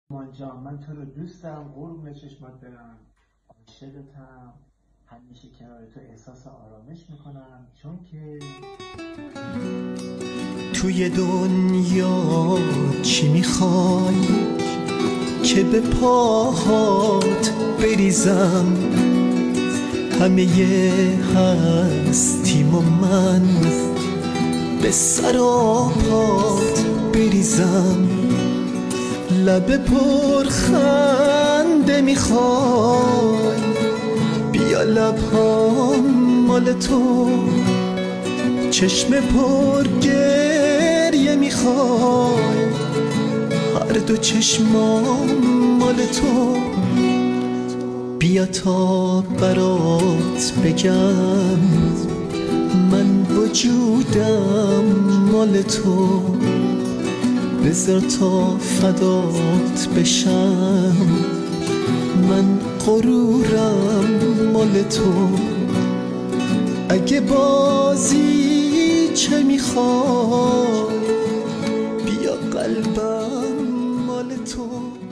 مامان جان من تو رو دوستم، قربون چشمات برم، عاشقتم، همیشه کنار تو احساس آرامش میکنم، چون که توی دنیا چی میخوای که به پاهات بریزم؟ همه هستیم و من به سراپات بریزم. لب پرخنده میخوای، بیا لبهام مال تو. چشم پر گریه میخوای، هر دو چشمام مال تو. بیا تا برات بگم من وجودم مال تو. بذار تا فدات بشم، من غرورم مال تو. اگه بازی چه میخوای، بیا قلبم مال تو.